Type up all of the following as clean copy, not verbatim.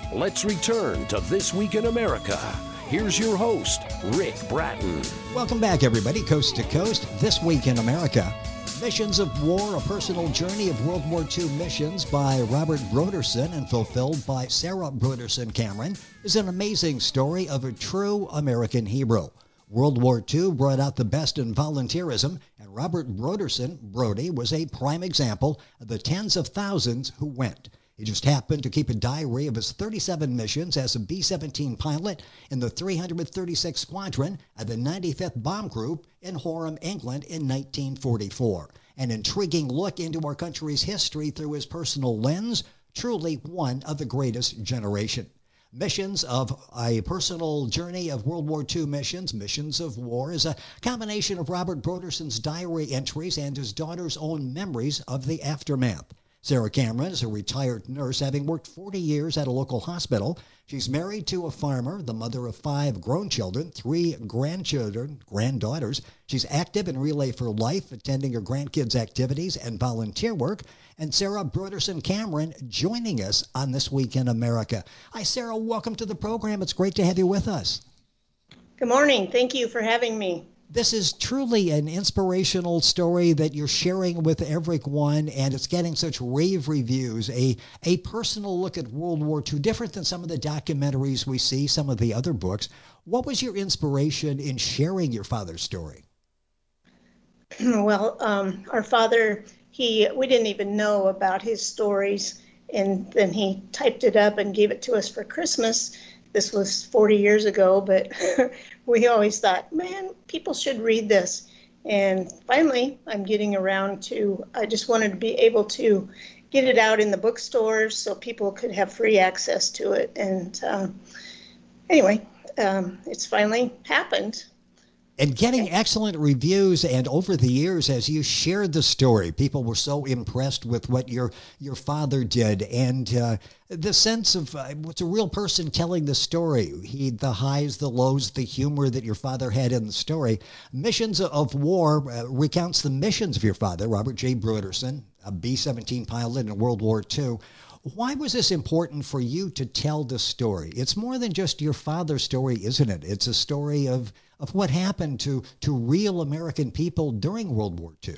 Let's return to This Week in America. Here's your host, Rick Bratton. Welcome back, everybody, coast to coast. This Week in America. Missions of War, a personal journey of World War II missions by Robert Broderson and fulfilled by Sarah Broderson Cameron is an amazing story of a true American hero. World War II brought out the best in volunteerism, and Robert Broderson, Brody, was a prime example of the tens of thousands who went. He just happened to keep a diary of his 37 missions as a B-17 pilot in the 336th Squadron of the 95th Bomb Group in Horham, England in 1944. An intriguing look into our country's history through his personal lens, truly one of the greatest generation. Missions of a personal journey of World War II missions, Missions of War, is a combination of Robert Broderson's diary entries and his daughter's own memories of the aftermath. Sarah Cameron is a retired nurse, having worked 40 years at a local hospital. She's married to a farmer, the mother of 5 grown children, 3 granddaughters. She's active in Relay for Life, attending her grandkids' activities and volunteer work. And Sarah Broderson Cameron joining us on This Week in America. Hi, Sarah. Welcome to the program. It's great to have you with us. Good morning. Thank you for having me. This is truly an inspirational story that you're sharing with everyone, and it's getting such rave reviews. A personal look at World War II, different than some of the documentaries we see, some of the other books. What was your inspiration in sharing your father's story? Well, our father, we didn't even know about his stories, and then he typed it up and gave it to us for Christmas. This was 40 years ago, but we always thought, man, people should read this. And finally, I'm getting around to, I just wanted to be able to get it out in the bookstores so people could have free access to it. And anyway, it's finally happened. And getting excellent reviews, and over the years, as you shared the story, people were so impressed with what your father did, and the sense of what's a real person telling the story. The highs, the lows, the humor that your father had in the story. Missions of War recounts the missions of your father, Robert J. Broderson, a B-17 pilot in World War II. Why was this important for you to tell this story? It's more than just your father's story, isn't it? It's a story of what happened to real American people during World War II.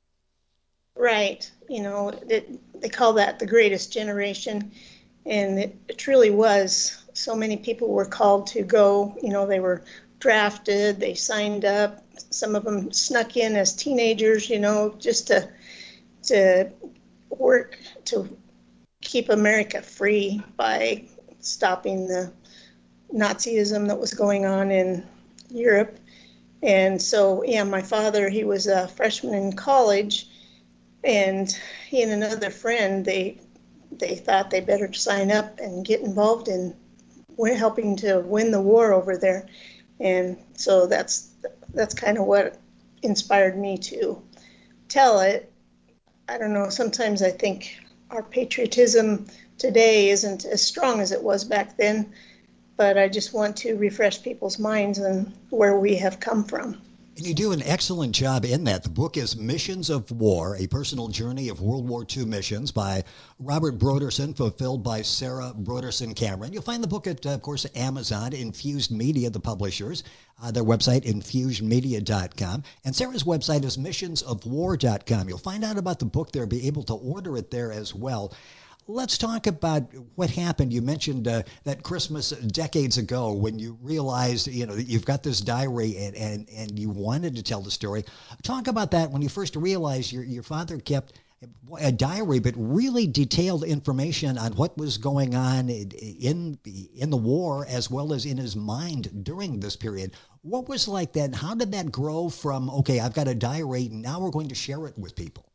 Right. You know, they call that the greatest generation, and it truly was. So many people were called to go. You know, they were drafted, they signed up. Some of them snuck in as teenagers, you know, just to work to keep America free by stopping the Nazism that was going on in Europe. And so, yeah, my father, he was a freshman in college, and he and another friend, they thought they better sign up and get involved in helping to win the war over there. And so that's kind of what inspired me to tell it. I don't know, sometimes I think our patriotism today isn't as strong as it was back then, but I just want to refresh people's minds on where we have come from. And you do an excellent job in that. The book is Missions of War, a personal journey of World War II missions by Robert Broderson, fulfilled by Sarah Broderson Cameron. You'll find the book at, of course, Amazon, Infused Media, the publishers, their website, infusedmedia.com. And Sarah's website is missionsofwar.com. You'll find out about the book there, be able to order it there as well. Let's talk about what happened. You mentioned that Christmas decades ago when you realized, you know, that you've got this diary and you wanted to tell the story. Talk about that when you first realized your father kept a diary, but really detailed information on what was going on in the war as well as in his mind during this period. What was like that? How did that grow from, okay, I've got a diary, now we're going to share it with people?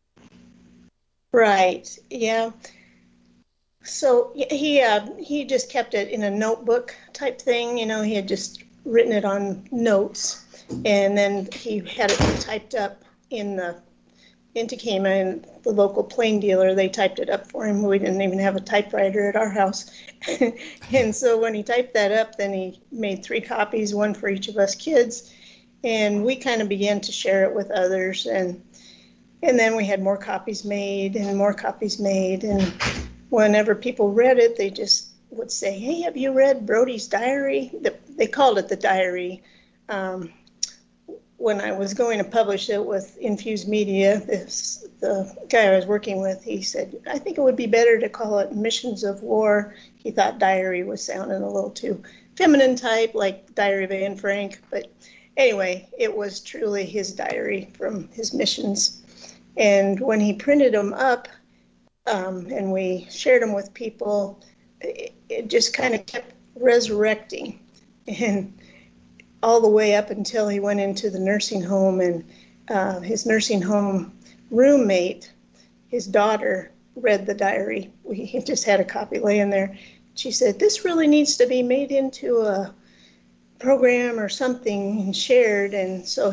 Right, yeah. So he just kept it in a notebook type thing. You know, he had just written it on notes, and then he had it typed up in Tacoma, and the local plane dealer, they typed it up for him. We didn't even have a typewriter at our house. And so when he typed that up, then he made 3 copies, one for each of us kids, and we kind of began to share it with others, and then we had more copies made, and whenever people read it, they just would say, "Hey, have you read Brody's diary?" They called it the diary. Um, when I was going to publish it with Infused Media, the guy I was working with, he said, "I think it would be better to call it Missions of War." He thought diary was sounding a little too feminine type, like Diary of Anne Frank. But anyway, it was truly his diary from his missions. And when he printed them up, and we shared them with people, it just kind of kept resurrecting. And all the way up until he went into the nursing home, and his nursing home roommate, his daughter, read the diary. We just had a copy laying there. She said, "This really needs to be made into a program or something and shared." And so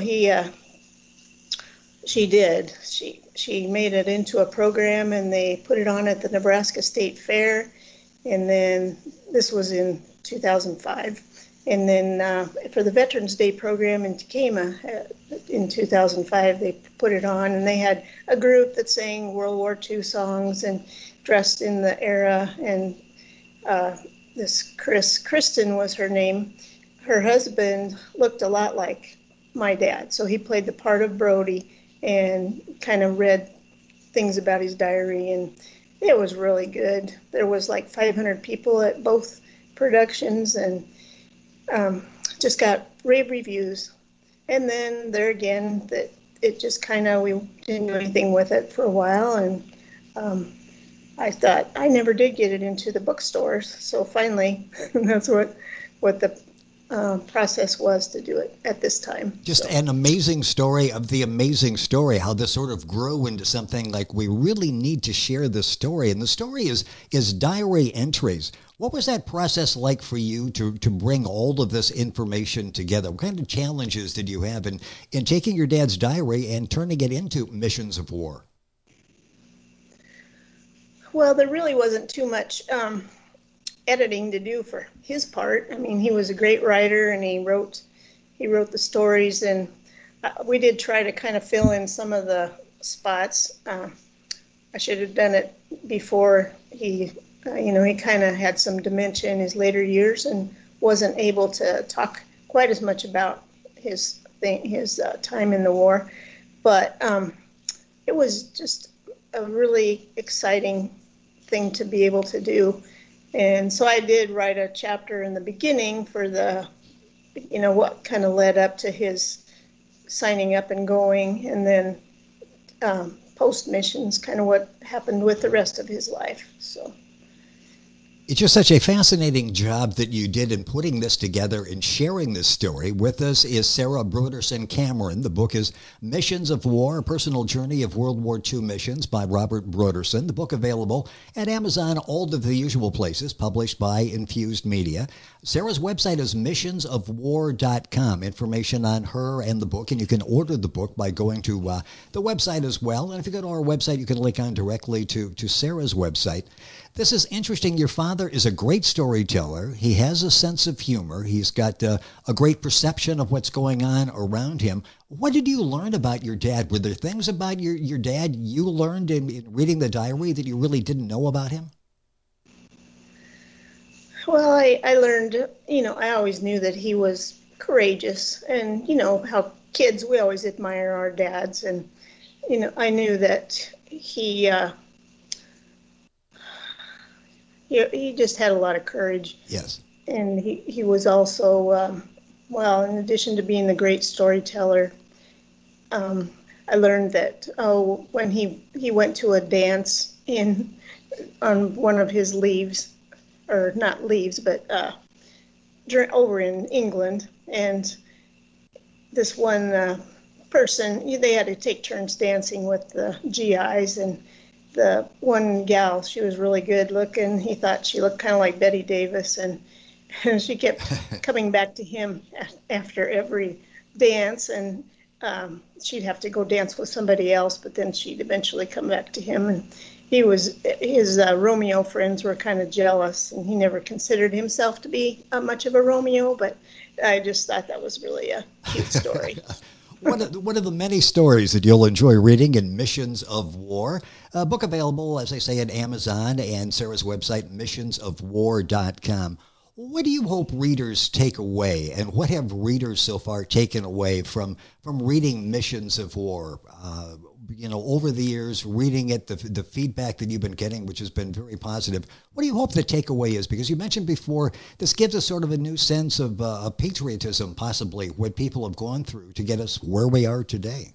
she did. She made it into a program, and they put it on at the Nebraska State Fair. And then this was in 2005. And then for the Veterans Day program in Tekamah in 2005, they put it on, and they had a group that sang World War II songs and dressed in the era. And this Kristen was her name. Her husband looked a lot like my dad, so he played the part of Brody and kind of read things about his diary, and it was really good. There was like 500 people at both productions, and just got rave reviews. And then there again, that it just kind of, we didn't do anything with it for a while, and I thought I never did get it into the bookstores. So finally, that's what the process was to do it at this time. Just an amazing story of the amazing story, how this sort of grew into something like we really need to share this story. And the story is diary entries. What was that process like for you to bring all of this information together? What kind of challenges did you have in taking your dad's diary and turning it into Missions of War? Well, there really wasn't too much editing to do for his part. I mean, he was a great writer, and he wrote the stories, and we did try to kind of fill in some of the spots. I should have done it before he kind of had some dementia in his later years and wasn't able to talk quite as much about his time in the war. But it was just a really exciting thing to be able to do. And so I did write a chapter in the beginning for what kind of led up to his signing up and going, and then post missions, kind of what happened with the rest of his life. So it's just such a fascinating job that you did in putting this together and sharing this story. With us is Sarah Brodersen Cameron. The book is Missions of War, A Personal Journey of World War II Missions by Robert Brodersen. The book available at Amazon, all of the usual places, published by Infused Media. Sarah's website is missionsofwar.com. Information on her and the book, and you can order the book by going to the website as well. And if you go to our website, you can link on directly to Sarah's website. This is interesting. Your father is a great storyteller. He has a sense of humor. He's got a great perception of what's going on around him. What did you learn about your dad? Were there things about your dad you learned in reading the diary that you really didn't know about him? Well, I learned, I always knew that he was courageous, and, how kids, we always admire our dads. And, I knew that he just had a lot of courage. Yes. And he was also, in addition to being the great storyteller, I learned that, when he went to a dance on one of his leaves, or not leaves, but over in England, and this one person, they had to take turns dancing with the GIs, and the one gal, she was really good looking. He thought she looked kind of like Betty Davis, and she kept coming back to him after every dance, and she'd have to go dance with somebody else, but then she'd eventually come back to him. And his Romeo friends were kind of jealous, and he never considered himself to be much of a Romeo, but I just thought that was really a cute story. One of the many stories that you'll enjoy reading in Missions of War. A book available, as I say, at Amazon and Sarah's website, missionsofwar.com. What do you hope readers take away, and what have readers so far taken away from reading Missions of War? Over the years, reading it, the feedback that you've been getting, which has been very positive. What do you hope the takeaway is? Because you mentioned before, this gives us sort of a new sense of patriotism, possibly, what people have gone through to get us where we are today.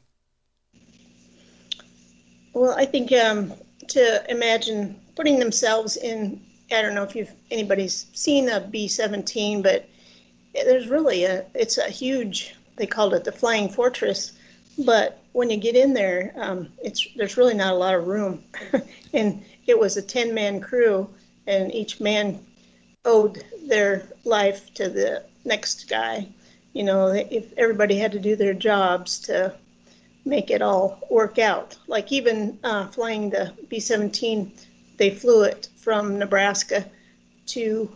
Well, I think to imagine putting themselves in, I don't know if anybody's seen a B-17, but there's really it's a huge, they called it the Flying Fortress, but when you get in there, there's really not a lot of room. And it was a 10-man crew, and each man owed their life to the next guy. If everybody had to do their jobs to make it all work out. Like even flying the B-17, they flew it from Nebraska to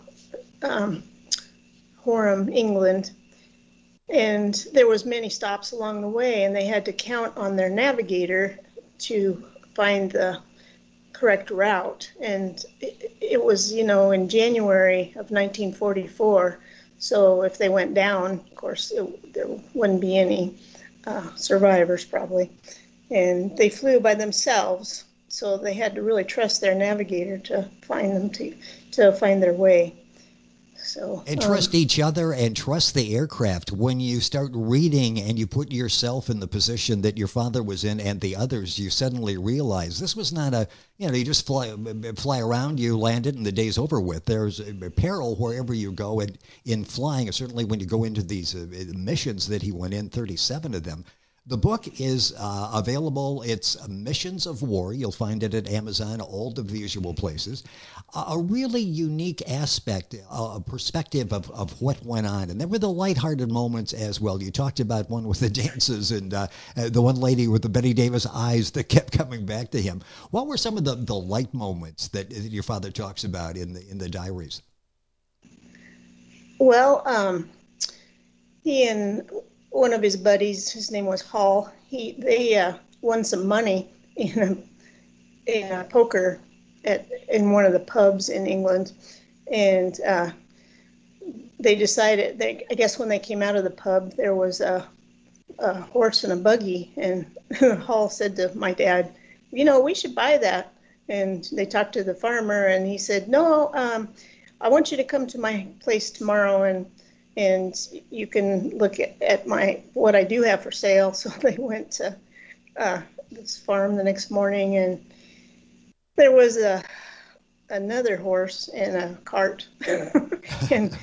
Horham, England. And there was many stops along the way, and they had to count on their navigator to find the correct route. And it was, in January of 1944. So if they went down, of course, there wouldn't be any survivors probably. And they flew by themselves, so they had to really trust their navigator to find them to find their way. So, and trust each other and trust the aircraft. When you start reading and you put yourself in the position that your father was in and the others, you suddenly realize this was not you just fly around, you land it, and the day's over with. There's a peril wherever you go in flying, certainly when you go into these missions that he went in, 37 of them. The book is available. It's Missions of War. You'll find it at Amazon, all of the usual places. A really unique aspect, a perspective of what went on. And there were the lighthearted moments as well. You talked about one with the dances and the one lady with the Betty Davis eyes that kept coming back to him. What were some of the light moments that your father talks about in the diaries? Well, he and one of his buddies, his name was Hall, they won some money in a poker in one of the pubs in England, and they decided, I guess when they came out of the pub, there was a horse and a buggy, and Hall said to my dad, we should buy that. And they talked to the farmer, and he said, no, I want you to come to my place tomorrow, and you can look at what I do have for sale. So they went to this farm the next morning, and there was another horse and a cart, and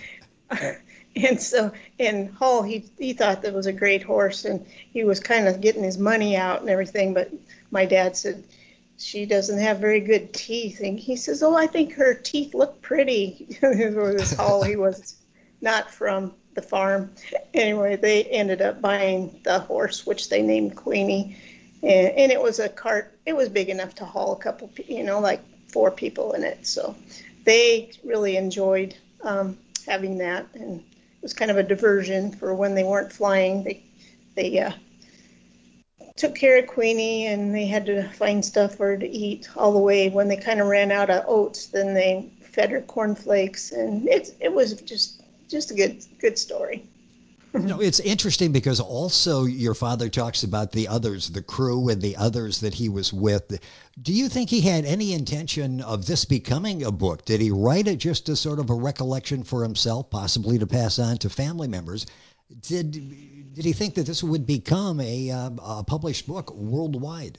Hall, he thought that was a great horse, and he was kind of getting his money out and everything. But my dad said, she doesn't have very good teeth, and he says, I think her teeth look pretty. This Hall, he was not from the farm. Anyway, they ended up buying the horse, which they named Queenie, and it was a cart. It was big enough to haul a couple, like 4 people in it. So they really enjoyed having that, and it was kind of a diversion for when they weren't flying. They took care of Queenie, and they had to find stuff for her to eat all the way. When they kind of ran out of oats, then they fed her cornflakes, and it was just a good story. It's interesting because also your father talks about the others, the crew and the others that he was with. Do you think he had any intention of this becoming a book? Did he write it just as sort of a recollection for himself, possibly to pass on to family members? Did he think that this would become a published book worldwide?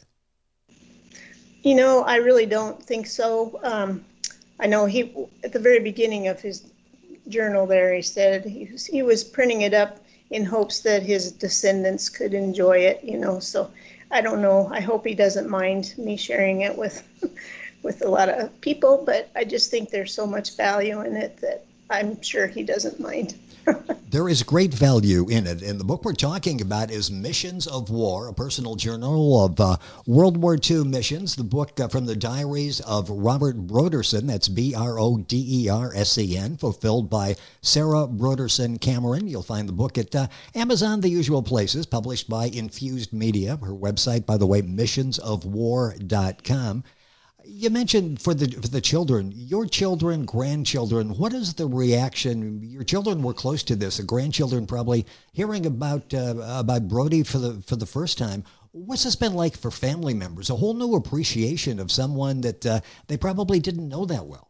I really don't think so. I know he, at the very beginning of his journal there, he said he was printing it up in hopes that his descendants could enjoy it, so I don't know. I hope he doesn't mind me sharing it with a lot of people, but I just think there's so much value in it that I'm sure he doesn't mind. There is great value in it. And the book we're talking about is Missions of War, a personal journal of World War II missions. The book from the diaries of Robert Brodersen, that's Brodersen, fulfilled by Sarah Brodersen Cameron. You'll find the book at Amazon, the usual places, published by Infused Media. Her website, by the way, missionsofwar.com. You mentioned for the children, your children, grandchildren, what is the reaction? Your children were close to this, the grandchildren probably hearing about Brody for the first time. What's this been like for family members? A whole new appreciation of someone that they probably didn't know that well.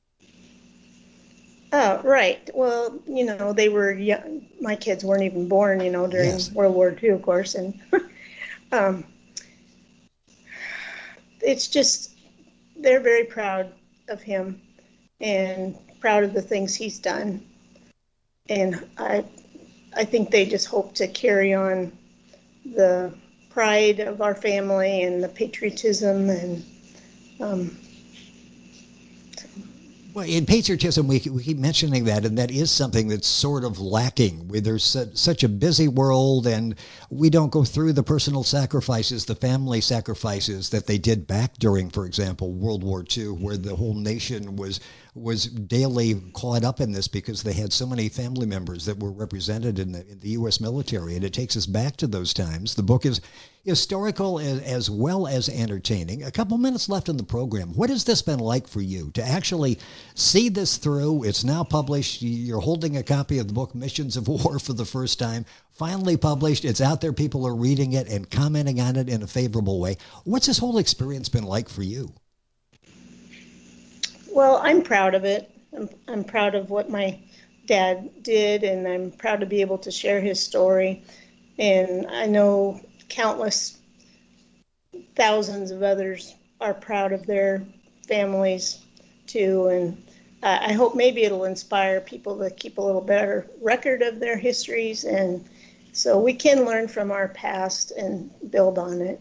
Right. Well, they were young. My kids weren't even born, during Yes. World War II, of course. And it's just, they're very proud of him and proud of the things he's done. And I think they just hope to carry on the pride of our family and the patriotism and Well, in patriotism, we keep mentioning that, and that is something that's sort of lacking. There's such a busy world, and we don't go through the personal sacrifices, the family sacrifices that they did back during, for example, World War II, where the whole nation was daily caught up in this because they had so many family members that were represented in the U.S. military, and it takes us back to those times. The book is historical as well as entertaining. A couple minutes left in the program. What has this been like for you to actually see this through? It's now published. You're holding a copy of the book Missions of War for the first time. Finally published. It's out there. People are reading it and commenting on it in a favorable way. What's this whole experience been like for you? Well, I'm proud of it. I'm proud of what my dad did, and I'm proud to be able to share his story. And I know countless thousands of others are proud of their families too. And I hope maybe it'll inspire people to keep a little better record of their histories, and so we can learn from our past and build on it.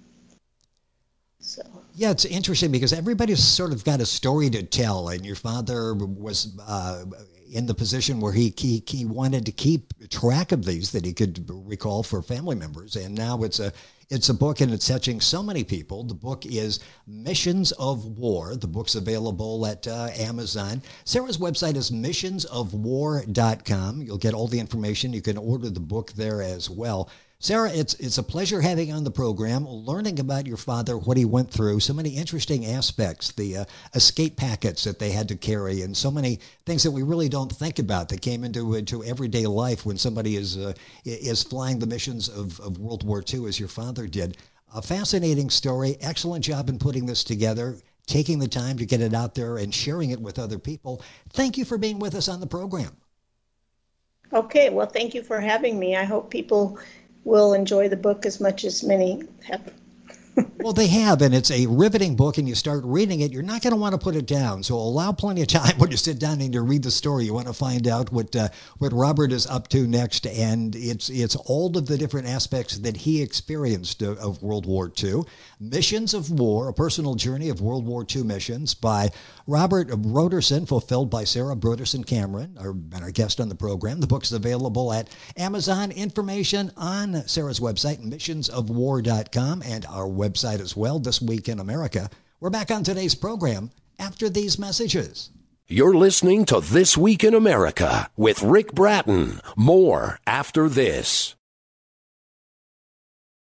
So. Yeah, it's interesting because everybody's sort of got a story to tell, and your father was in the position where he wanted to keep track of these that he could recall for family members, and now it's a book and it's touching so many people. The book is Missions of War. The book's available at Amazon. Sarah's website is missionsofwar.com. You'll get all the information. You can order the book there as well. Sarah, it's a pleasure having you on the program, learning about your father, what he went through, so many interesting aspects, the escape packets that they had to carry, and so many things that we really don't think about that came into everyday life when somebody is flying the missions of World War II, as your father did. A fascinating story. Excellent job in putting this together, taking the time to get it out there and sharing it with other people. Thank you for being with us on the program. Okay, well, thank you for having me. I hope people will enjoy the book as much as many have. Well, they have, and it's a riveting book, and you start reading it, you're not going to want to put it down. So allow plenty of time when you sit down and you read the story. You want to find out what Robert is up to next, and it's all of the different aspects that he experienced of World War II. Missions of War, a personal journey of World War II missions by Robert Brodersen, fulfilled by Sarah Brodersen Cameron, our guest on the program. The book's available at Amazon. Information on Sarah's website, missionsofwar.com, and our website as well, This Week in America. We're back on today's program after these messages. You're listening to This Week in America with Rick Bratton. More after this.